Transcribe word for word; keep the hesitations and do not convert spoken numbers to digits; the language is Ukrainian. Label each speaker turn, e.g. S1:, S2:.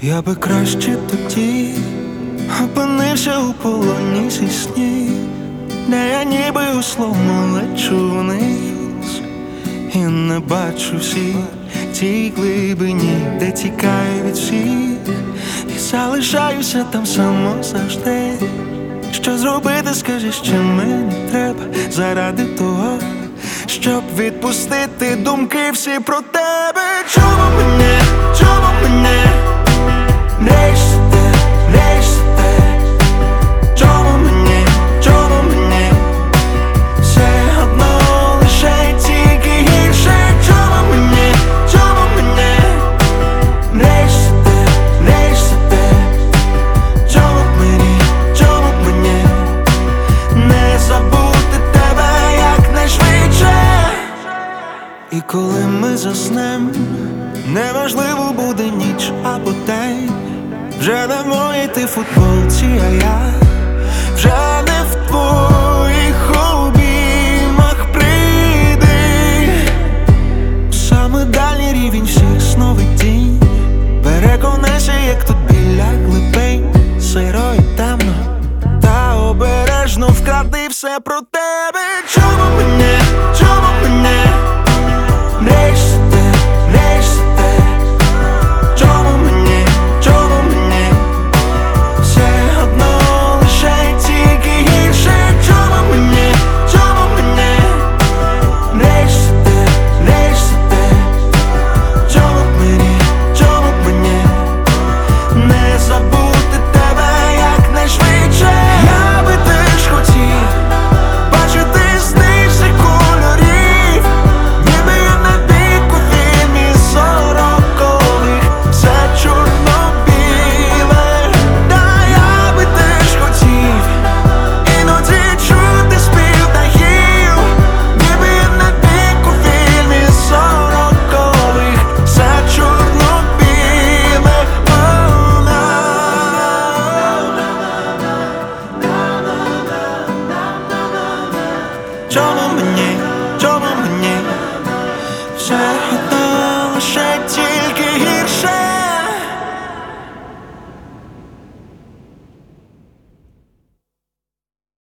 S1: Я би краще тоді опинився у полоні зі снів, де я ніби условно лечу вниз і не бачу всіх тій глибині, де тікаю від всіх і залишаюся там само завжди. Що зробити, скажи, що мені треба заради того, щоб відпустити думки всі про тебе. Чому мене, чому мене нищите, нищите? Чому мені, чому мені все одно лише тільки гірше? Чому мені, чому мене нищите, нищите? Чому мені, чому мені не забути тебе якнайшвидше? І коли ми заснем, неважливо буде ніч або день, вже не в моїй ти футболці, а я вже не в твоїх обіймах. Прийди саме дальній рівень всіх сновидінь, переконайся, як тут біля глибин сиро і темно, та обережно вкради все про тебе. Чому мене, чому мене нищите, нищите? Чому мені, чому мені все одно лише тільки гірше? Чому мені, чому мені нищите, нищите? Чому мені, чому мені не забути тебе якнайшвидше? Я би теж хотів бачити сни всіх кольорів, ніби я на дику фільмі сорокових, все чорно-біле. Та я би теж хотів іноді чути спів птахів, ніби я на дику фільмі сорокових, все чорно-біле. Чому мені, чому мені все одно лише ті